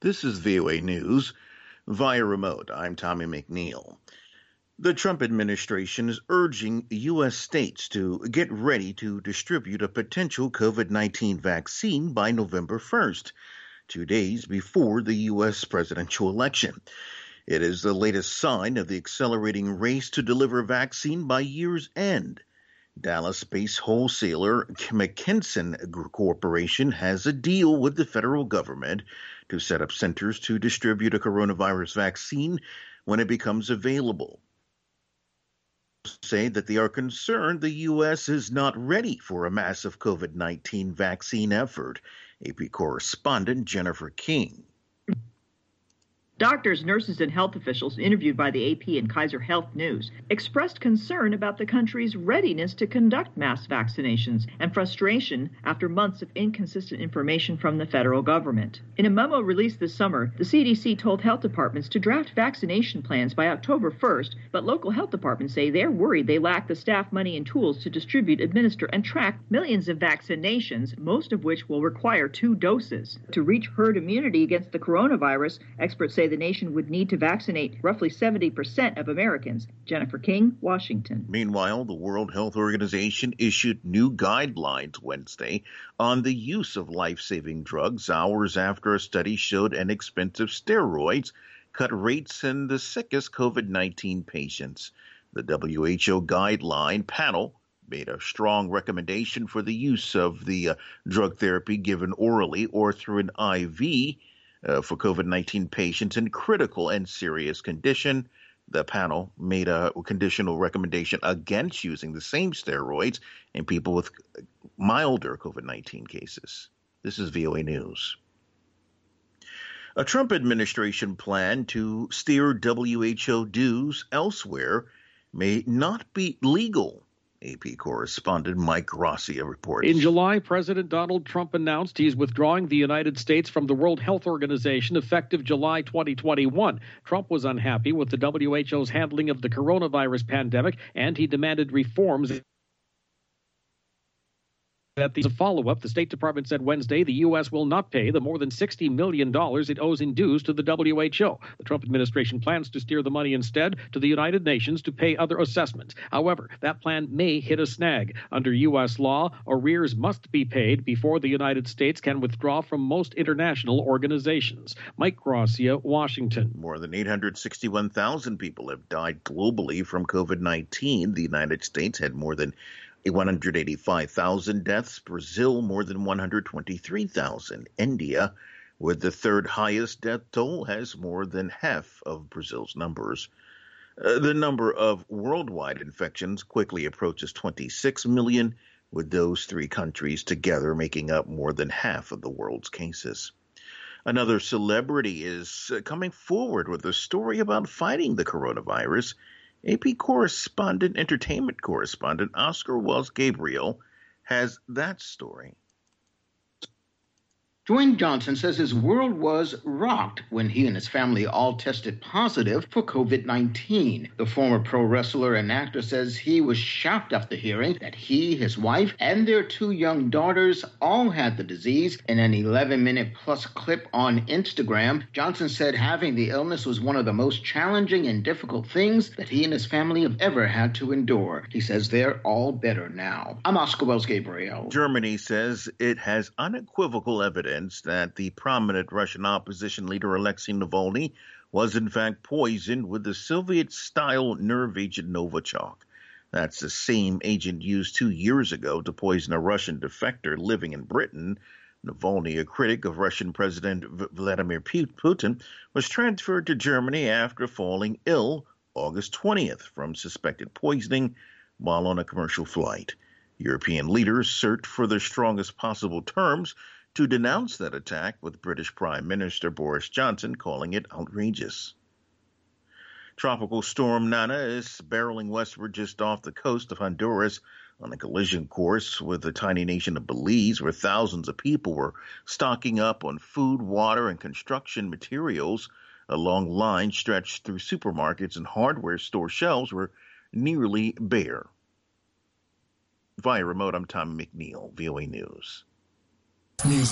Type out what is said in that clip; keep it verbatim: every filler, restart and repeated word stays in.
This is V O A News via remote. I'm Tommy McNeil. The Trump administration is urging U S states to get ready to distribute a potential COVID nineteen vaccine by November first, two days before the U S presidential election. It is the latest sign of the accelerating race to deliver vaccine by year's end. Dallas-based wholesaler McKesson Corporation has a deal with the federal government to set up centers to distribute a coronavirus vaccine when it becomes available. Say that they are concerned the U S is not ready for a massive COVID nineteen vaccine effort. A P correspondent Jennifer King. Doctors, nurses, and health officials interviewed by the A P and Kaiser Health News expressed concern about the country's readiness to conduct mass vaccinations and frustration after months of inconsistent information from the federal government. In a memo released this summer, the C D C told health departments to draft vaccination plans by October first, but local health departments say they're worried they lack the staff, money, and tools to distribute, administer, and track millions of vaccinations, most of which will require two doses. To reach herd immunity against the coronavirus, experts say the nation would need to vaccinate roughly seventy percent of Americans. Jennifer King, Washington. Meanwhile, the World Health Organization issued new guidelines Wednesday on the use of life-saving drugs hours after a study showed inexpensive steroids cut rates in the sickest COVID nineteen patients. The W H O guideline panel made a strong recommendation for the use of the uh, drug therapy given orally or through an I V Uh, for COVID nineteen patients in critical and serious condition. The panel made a conditional recommendation against using the same steroids in people with milder COVID nineteen cases. This is V O A News. A Trump administration plan to steer W H O dues elsewhere may not be legal. A P correspondent Mike Gracia reports. In July, President Donald Trump announced he's withdrawing the United States from the World Health Organization effective July twenty twenty-one. Trump was unhappy with the W H O's handling of the coronavirus pandemic, and he demanded reforms. At the follow-up, the State Department said Wednesday the U S will not pay the more than sixty million dollars it owes in dues to the W H O. The Trump administration plans to steer the money instead to the United Nations to pay other assessments. However, that plan may hit a snag. Under U S law, arrears must be paid before the United States can withdraw from most international organizations. Mike Gracia, Washington. More than eight hundred sixty-one thousand people have died globally from COVID nineteen. The United States had more than one hundred eighty-five thousand deaths, Brazil more than one hundred twenty-three thousand. India, with the third highest death toll, has more than half of Brazil's numbers. Uh, the number of worldwide infections quickly approaches twenty-six million, with those three countries together making up more than half of the world's cases. Another celebrity is uh, coming forward with a story about fighting the coronavirus. A P correspondent, entertainment correspondent Oscar Wells Gabriel has that story. Dwayne Johnson says his world was rocked when he and his family all tested positive for COVID nineteen. The former pro wrestler and actor says he was shocked after hearing that he, his wife, and their two young daughters all had the disease. In an eleven-minute plus clip on Instagram, Johnson said having the illness was one of the most challenging and difficult things that he and his family have ever had to endure. He says they're all better now. I'm Oscar Wells Gabriel. Germany says it has unequivocal evidence that the prominent Russian opposition leader Alexei Navalny was in fact poisoned with the Soviet-style nerve agent Novichok. That's the same agent used two years ago to poison a Russian defector living in Britain. Navalny, a critic of Russian President Vladimir Putin, was transferred to Germany after falling ill August twentieth from suspected poisoning while on a commercial flight. European leaders searched for the strongest possible terms to denounce that attack, with British Prime Minister Boris Johnson calling it outrageous. Tropical storm Nana is barreling westward just off the coast of Honduras on a collision course with the tiny nation of Belize, where thousands of people were stocking up on food, water, and construction materials. A long line stretched through supermarkets and hardware store shelves were nearly bare. Via remote, I'm Tommy McNeil, V O A News. News.